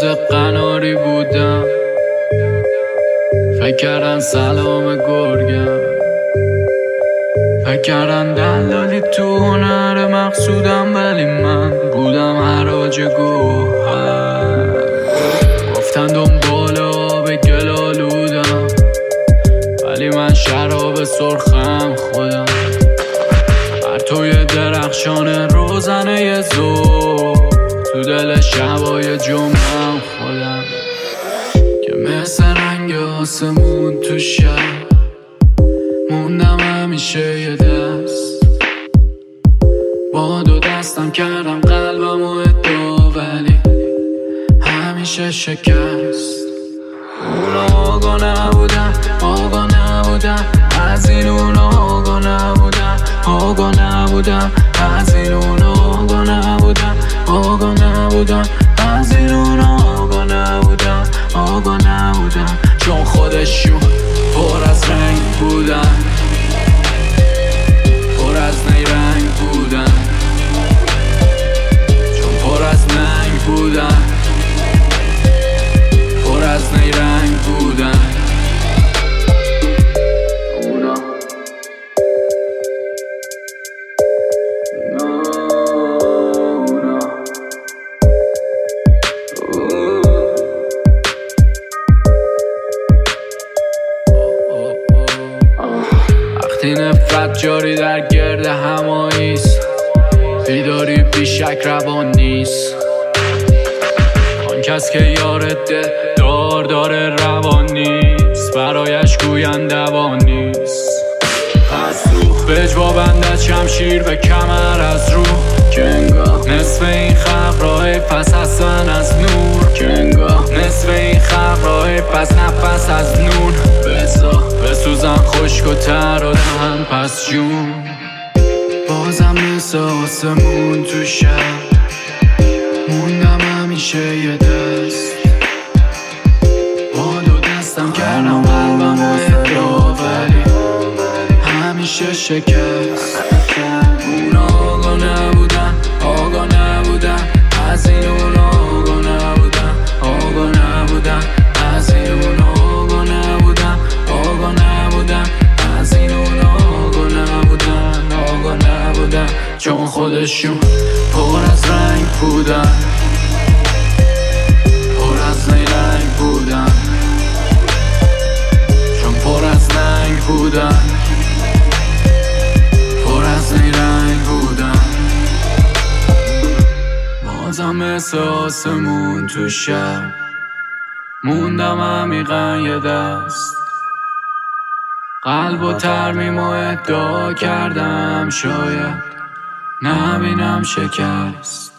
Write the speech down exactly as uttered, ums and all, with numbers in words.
باز قناری بودم، فکر کردن سلام گرگم، فکر کردن دلالی تو هنر مقصودم، ولی من بودم حراج گوهر. گفتن دنبال آب گلالودم، ولی من شراب سرخم خودم. پرتوی درخشان روزنه ظهر، تو دل شبای جمعم خودم، که مثل رنگ آسمون تو شب موندم همیشه یه دست. با دو دستم کردم قلبم و ادعا، ولی همیشه شکست. اونا آگاه نبودن، آگاه نبودن از این، اونا آگاه نبودن، آگاه نبودن از این، اونا آگاه نبودن، آگاه نبودن از این، اونا آگاه نبودن، آگاه نبودن. چون خودشون پر از رنگ بودن، پر از نیرنگ بودن، چون پر از ننگ بودن، پر از نیرنگ بودن. اونا وقتی نفرت جاری در گرد هماییست، بیداری بیشک روان نیست. آن کس که یار دل دار داره روان نیست، برایش گویند دوان نیست. از روح به اجوا بندد شمشیر به کمر از روح، که انگاه نصف این خلق راه پس هستن از نور، که انگاه نصف این خلق راه پس نفس از نون. بسا بسوزن خشک و تر و دهن پس جون، بازم مثل آسمون تو شب موندم همیشه یه دست. با دو دستم کردم قلبم و ادعا، ولی همیشه شکست. اونا آگاه نبودن، آگاه نبودن از این، اونا آگاه نبودن، آگاه نبودن از این، اونا آگاه نبودن، آگاه نبودن از این، اونا آگاه نبودن، آگاه نبودن. چون خودشون پر از رنگ بودن، پر از نیرنگ بودن، چون پر از ننگ بودن، پر از نیرنگ بودن. بازم مثل آسمون تو شب موندم عمیقا یه دست. قلب و ترمیم و ادعا کردم، شاید نبینم شکست.